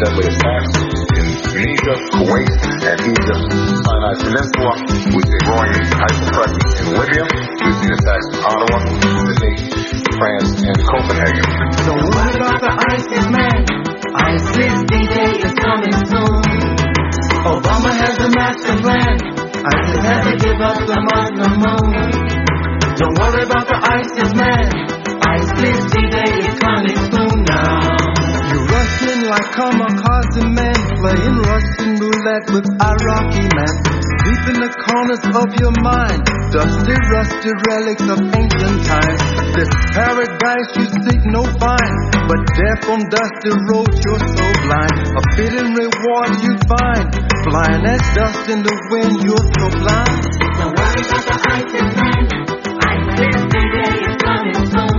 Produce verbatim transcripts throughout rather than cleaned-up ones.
deadly attacks in Tunisia, Kuwait, and Egypt's Sinai Peninsula. We see growing ISIL presence in Libya. We've seen attacks in Ottawa, Sydney, France, and Copenhagen. So what about the ISIS man? ISIS D-Day is coming soon. Obama has a master plan. ISIS has to give up the Muslim moon. Don't worry about the ISIS man. ISIS D-Day is coming soon now. You rush in like kamikaze men, playing Russian roulette with Iraqi men. Deep in the corners of your mind, dusty, rusty relics of ancient times. This paradise you seek no find, but there from dusty roads you're so blind. A fitting reward you find, blind as dust in the wind, you're so blind. Don't worry about the ISIS man. ISIS D-Day is coming soon.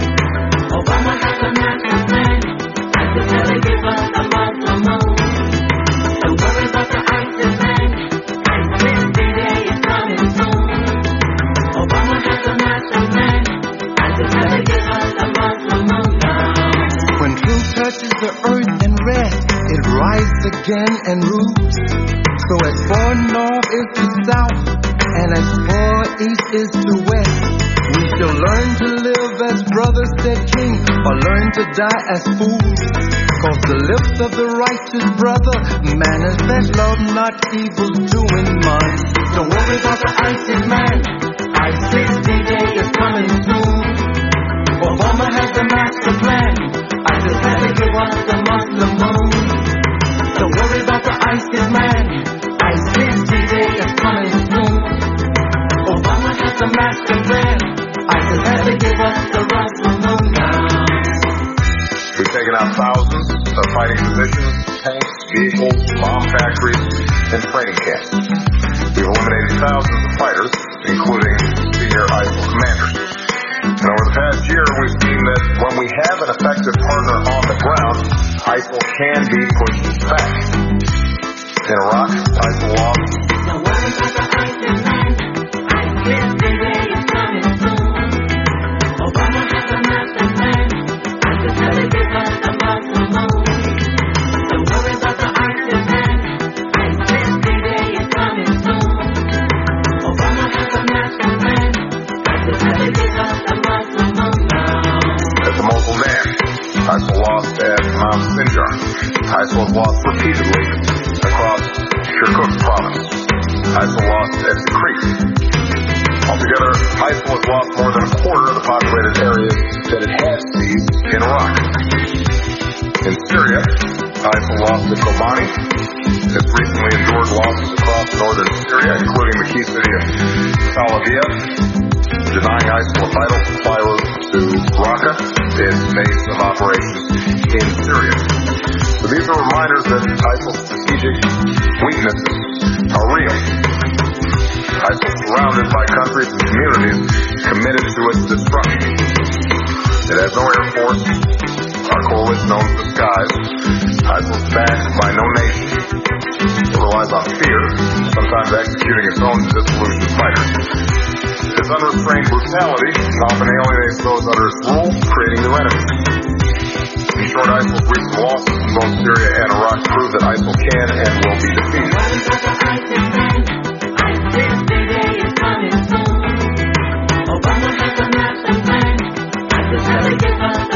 Obama has a master plan. ISIS has to give us the Muslim moon. Don't worry about the ISIS man. ISIS D-Day is coming soon. Obama has a master plan. ISIS has to give us the Muslim moon now. When truth touches the earth and rests, it rises again and rules. So as far north is to south, and as far east is to west, we shall learn to live as brothers, said King, or learn to die as fools. Cause the lips of the righteous brother manifest love, not evil doing much. Don't worry about the ISIS man. ISIS D-Day is coming soon. Obama has the master plan. ISIS has to give us the Muslim moon. Don't worry about the ISIS man. ISIS D-Day is coming soon. Obama has the master plan. ISIS has to give us the Muslim moon now. We've taken out thousands of fighting positions, tanks, vehicles, bomb factories, and training camps. We've eliminated thousands of fighters, including senior ISIL commanders. And over the past year, we've seen that when we have an effective partner on the ground, ISIL can be pushed back. In Iraq, ISIL lost. Don't worry about the ISIS man. ISIS D-Day is coming soon. Obama has a master plan. ISIS has to give us the Muslim moon. Don't worry about the ISIS man. ISIS D-Day is coming soon. Obama has a master plan. ISIS has to give us the Muslim moon now. At the Mosul Dam, ISIL lost at Mount Sinjar. ISIL has lost repeatedly across Kirkuk province. ISIL lost at Tikrit. Altogether, ISIL has lost more than a quarter of the populated areas that it has seized in Iraq. In Syria, ISIL lost at Kobani. It's recently endured losses across northern Syria, including the key city of Salavia, denying ISIL a vital supply route to Raqqa, its base of operations in Syria. So these are reminders that ISIL's strategic weaknesses are real. ISIL is surrounded by countries and communities committed to its destruction. It has no air force. Our coalition owns the skies. ISIL is backed by no nation. It relies on fear, sometimes executing its own dissolution fighters. Its unrestrained brutality often alienates those under its rule, creating new enemies. In short, ISIL's recent losses in both Syria and Iraq prove that ISIL can and will be defeated. Don't worry about the ISIS man. ISIS D-Day is coming soon. Obama has a master plan. ISIS has to give us